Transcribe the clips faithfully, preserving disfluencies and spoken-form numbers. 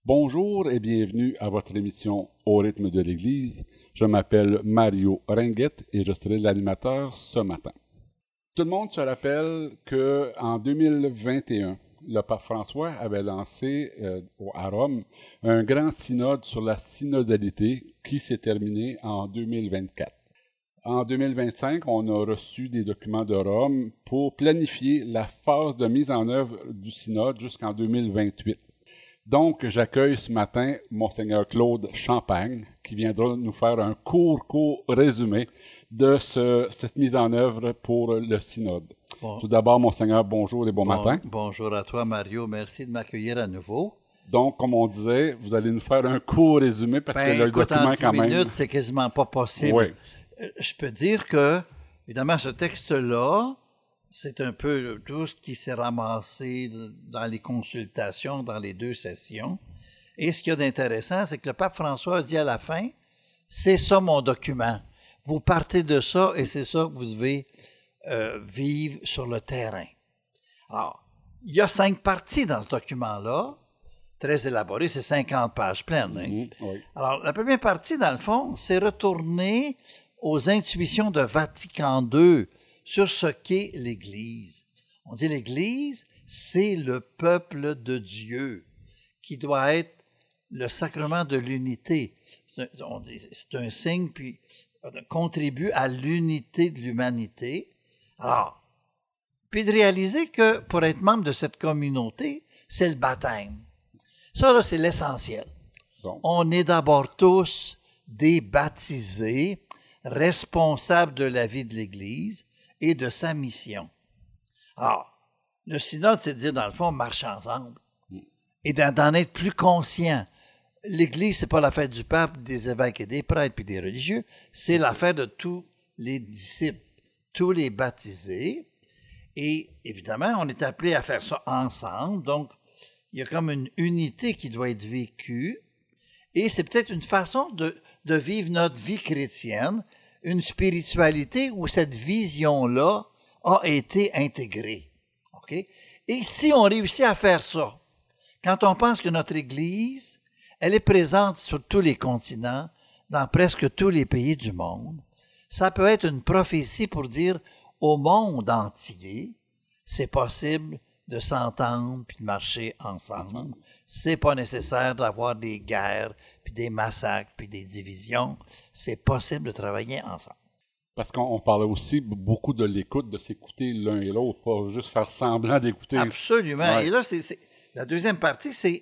Bonjour et bienvenue à votre émission Au rythme de l'Église. Je m'appelle Mario Ringuette et je serai l'animateur ce matin. Tout le monde se rappelle qu'en deux mille vingt et un, le pape François avait lancé euh, à Rome un grand synode sur la synodalité qui s'est terminé en deux mille vingt-quatre. En deux mille vingt-cinq, on a reçu des documents de Rome pour planifier la phase de mise en œuvre du synode jusqu'en deux mille vingt-huit. Donc, j'accueille ce matin Monseigneur Claude Champagne, qui viendra nous faire un court, court résumé de ce, cette mise en œuvre pour le synode. Bon. Tout d'abord, Monseigneur, bonjour et bon, bon matin. Bonjour à toi, Mario. Merci de m'accueillir à nouveau. Donc, comme on disait, vous allez nous faire un court résumé parce ben, que le écoute, document en dix quand même... minutes, c'est quasiment pas possible. Oui. Je peux dire que, évidemment, ce texte-là, c'est un peu tout ce qui s'est ramassé dans les consultations, dans les deux sessions. Et ce qu'il y a d'intéressant, c'est que le pape François a dit à la fin, c'est ça mon document. Vous partez de ça et c'est ça que vous devez euh, vivre sur le terrain. Alors, il y a cinq parties dans ce document-là, très élaboré, c'est cinquante pages pleines. Hein? Mmh, oui. Alors, la première partie, dans le fond, c'est retourner aux intuitions de Vatican deux sur ce qu'est l'Église. On dit l'Église, c'est le peuple de Dieu qui doit être le sacrement de l'unité. C'est un, on dit, c'est un signe puis contribue à l'unité de l'humanité. Alors, puis de réaliser que pour être membre de cette communauté, c'est le baptême. Ça, là, c'est l'essentiel. Bon. On est d'abord tous des baptisés, responsables de la vie de l'Église et de sa mission. Alors, le synode, c'est de dire, dans le fond, marche ensemble et d'en être plus conscient. L'Église, c'est pas l'affaire du pape, des évêques et des prêtres puis des religieux, c'est l'affaire de tous les disciples, tous les baptisés. Et évidemment, on est appelé à faire ça ensemble, donc il y a comme une unité qui doit être vécue, et c'est peut-être une façon de, de vivre notre vie chrétienne, une spiritualité où cette vision-là a été intégrée. Okay? Et si on réussit à faire ça, quand on pense que notre Église, elle est présente sur tous les continents, dans presque tous les pays du monde, ça peut être une prophétie pour dire au monde entier, c'est possible de s'entendre puis de marcher ensemble. C'est pas nécessaire d'avoir des guerres, puis des massacres, puis des divisions. C'est possible de travailler ensemble. Parce qu'on parlait aussi beaucoup de l'écoute, de s'écouter l'un et l'autre, pas juste faire semblant d'écouter. Absolument. Ouais. Et là, c'est, c'est, la deuxième partie, c'est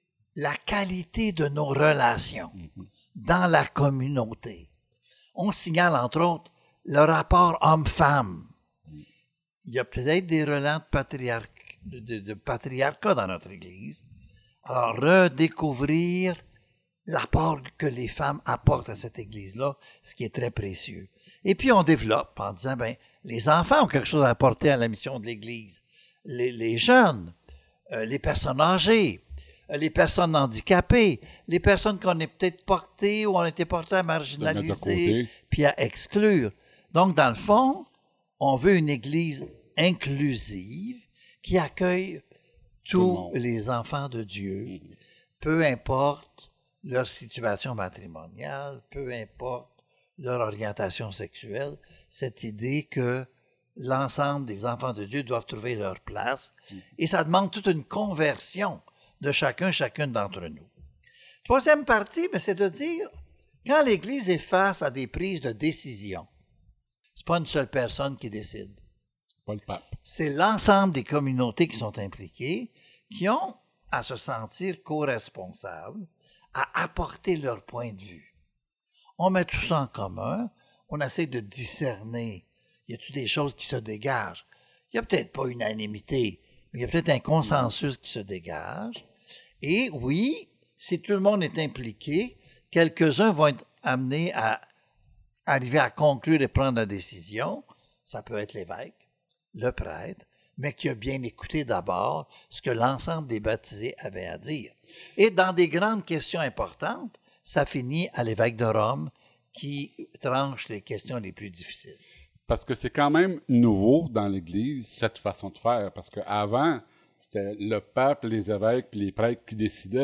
la qualité de nos relations mm-hmm. dans la communauté. On signale, entre autres, le rapport homme-femme. Mm. Il y a peut-être des relents de, patriarc, de, de, de patriarcat dans notre Église. Alors, redécouvrir l'apport que les femmes apportent à cette Église-là, ce qui est très précieux. Et puis, on développe en disant, ben, les enfants ont quelque chose à apporter à la mission de l'Église. Les, les jeunes, euh, les personnes âgées, euh, les personnes handicapées, les personnes qu'on est peut-être portées ou on a été portées à marginaliser, puis à exclure. Donc, dans le fond, on veut une Église inclusive qui accueille tous les enfants de Dieu, mmh. peu importe leur situation matrimoniale, peu importe leur orientation sexuelle, cette idée que l'ensemble des enfants de Dieu doivent trouver leur place, mmh. et ça demande toute une conversion de chacun, chacune d'entre nous. Troisième partie, bien, c'est de dire, quand l'Église est face à des prises de décision, c'est pas une seule personne qui décide. Pas le pape. C'est l'ensemble des communautés qui sont impliquées, qui ont à se sentir co-responsables, à apporter leur point de vue. On met tout ça en commun, on essaie de discerner, y a-t-il des choses qui se dégagent? Il n'y a peut-être pas unanimité, mais il y a peut-être un consensus qui se dégage. Et oui, si tout le monde est impliqué, quelques-uns vont être amenés à arriver à conclure et prendre la décision. Ça peut être l'évêque, le prêtre, mais qui a bien écouté d'abord ce que l'ensemble des baptisés avaient à dire. Et dans des grandes questions importantes, ça finit à l'évêque de Rome qui tranche les questions les plus difficiles. Parce que c'est quand même nouveau dans l'Église, cette façon de faire. Parce qu'avant, c'était le pape, les évêques puis les prêtres qui décidaient.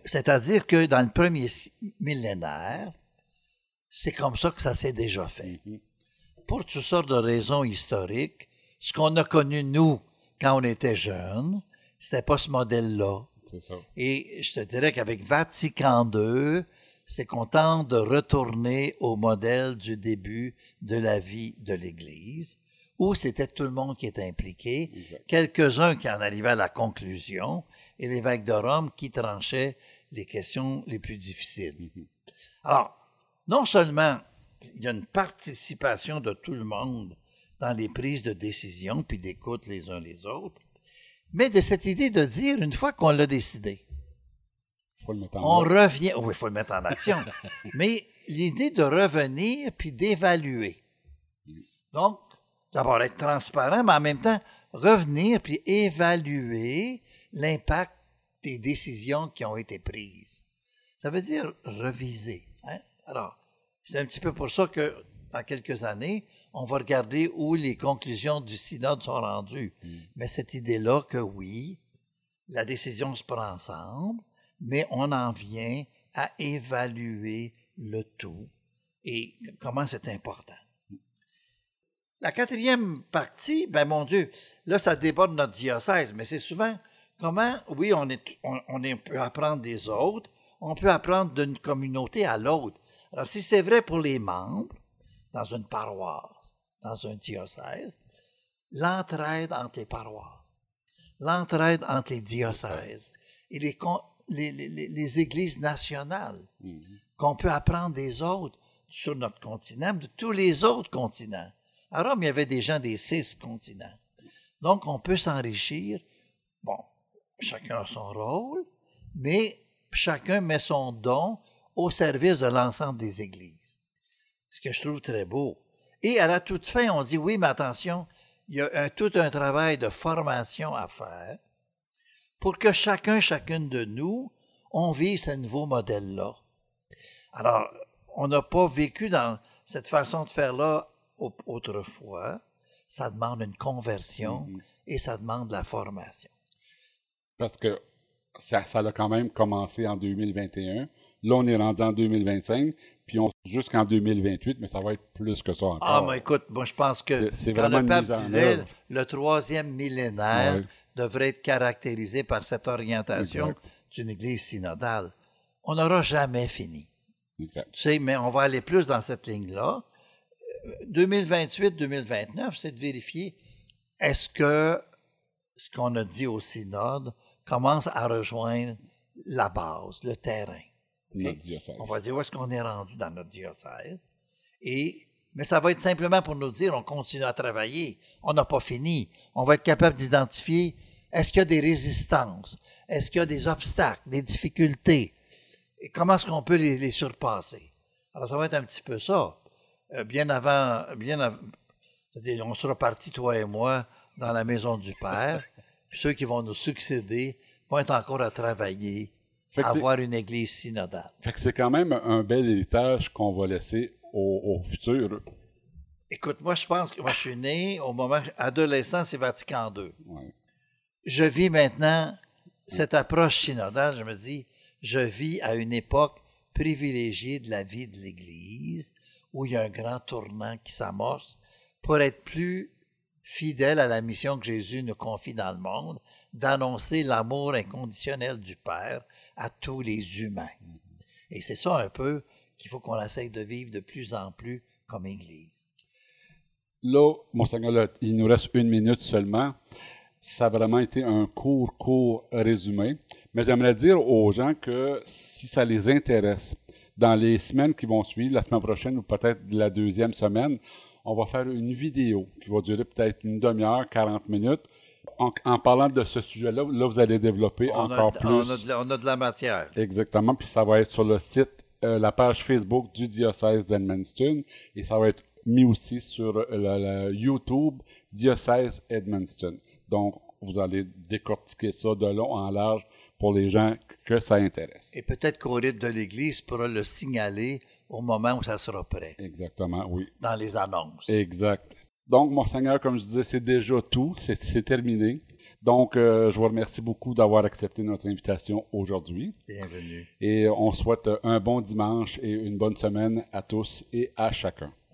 C'est-à-dire que dans le premier millénaire, c'est comme ça que ça s'est déjà fait. Mm-hmm. Pour toutes sortes de raisons historiques, ce qu'on a connu, nous, quand on était jeunes, c'était pas ce modèle-là. C'est ça. Et je te dirais qu'avec Vatican deux, c'est qu'on tente de retourner au modèle du début de la vie de l'Église, où c'était tout le monde qui était impliqué, exact. Quelques-uns qui en arrivaient à la conclusion, et l'évêque de Rome qui tranchait les questions les plus difficiles. Mm-hmm. Alors, non seulement il y a une participation de tout le monde dans les prises de décision, puis d'écoute les uns les autres, mais de cette idée de dire, une fois qu'on l'a décidé, faut le mettre en on action. revient, oui, il faut le mettre en action, mais l'idée de revenir puis d'évaluer. Donc, d'abord être transparent, mais en même temps, revenir puis évaluer l'impact des décisions qui ont été prises. Ça veut dire reviser. Hein? Alors, c'est un petit peu pour ça que, dans quelques années, on va regarder où les conclusions du synode sont rendues. Mm. Mais cette idée-là que oui, la décision se prend ensemble, mais on en vient à évaluer le tout et comment c'est important. La quatrième partie, ben mon Dieu, là, ça déborde notre diocèse, mais c'est souvent comment, oui, on, est, on, on est, peut apprendre des autres, on peut apprendre d'une communauté à l'autre. Alors, si c'est vrai pour les membres, dans une paroisse, dans un diocèse, l'entraide entre les paroisses, l'entraide entre les diocèses et les, les, les, les églises nationales, mm-hmm. qu'on peut apprendre des autres sur notre continent, de tous les autres continents. À Rome, il y avait des gens des six continents. Donc, on peut s'enrichir. Bon, chacun a son rôle, mais chacun met son don au service de l'ensemble des églises. Ce que je trouve très beau. Et à la toute fin, on dit, oui, mais attention, il y a un, tout un travail de formation à faire pour que chacun, chacune de nous, on vive ce nouveau modèle-là. Alors, on n'a pas vécu dans cette façon de faire-là autrefois. Ça demande une conversion mm-hmm. et ça demande de la formation. Parce que ça, ça a quand même commencé en deux mille vingt et un. Là, on est rendu en deux mille vingt-cinq, puis on jusqu'en deux mille vingt-huit, mais ça va être plus que ça encore. Ah, mais écoute, moi, je pense que c'est, c'est quand le pape disait œuvre. Le troisième millénaire ouais. devrait être caractérisé par cette orientation exact. D'une église synodale, on n'aura jamais fini. Exact. Tu sais, mais on va aller plus dans cette ligne-là. deux mille vingt-huit deux mille vingt-neuf, c'est de vérifier est-ce que ce qu'on a dit au synode commence à rejoindre la base, le terrain. Notre diocèse. On va dire où est-ce qu'on est rendu dans notre diocèse. Et, mais ça va être simplement pour nous dire on continue à travailler. On n'a pas fini. On va être capable d'identifier est-ce qu'il y a des résistances, est-ce qu'il y a des obstacles, des difficultés, et comment est-ce qu'on peut les, les surpasser. Alors, ça va être un petit peu ça. Euh, bien avant, bien avant, c'est-à-dire, on sera partis, toi et moi, dans la maison du Père, puis ceux qui vont nous succéder vont être encore à travailler, à avoir une église synodale. Fait que c'est quand même un bel héritage qu'on va laisser au, au futur. Écoute, moi, je pense que moi, je suis né au moment adolescent, c'est Vatican deux. Ouais. Je vis maintenant cette approche synodale, je me dis, je vis à une époque privilégiée de la vie de l'Église, où il y a un grand tournant qui s'amorce pour être plus fidèle à la mission que Jésus nous confie dans le monde, d'annoncer l'amour inconditionnel du Père à tous les humains. Et c'est ça un peu qu'il faut qu'on essaye de vivre de plus en plus comme Église. Là, Monseigneur, là, il nous reste une minute seulement. Ça a vraiment été un court, court résumé. Mais j'aimerais dire aux gens que si ça les intéresse, dans les semaines qui vont suivre, la semaine prochaine ou peut-être la deuxième semaine, on va faire une vidéo qui va durer peut-être une demi-heure, quarante minutes. En, en parlant de ce sujet-là, là, vous allez développer on encore a, plus. On a, de la, on a de la matière. Exactement. Puis ça va être sur le site, euh, la page Facebook du diocèse d'Edmundston. Et ça va être mis aussi sur le, le YouTube Diocèse Edmundston. Donc, vous allez décortiquer ça de long en large pour les gens que ça intéresse. Et peut-être qu'au rythme de l'Église pourra le signaler au moment où ça sera prêt. Exactement, oui. Dans les annonces. Exact. Donc, Monseigneur, comme je disais, c'est déjà tout. C'est, c'est terminé. Donc, euh, je vous remercie beaucoup d'avoir accepté notre invitation aujourd'hui. Bienvenue. Et on souhaite un bon dimanche et une bonne semaine à tous et à chacun.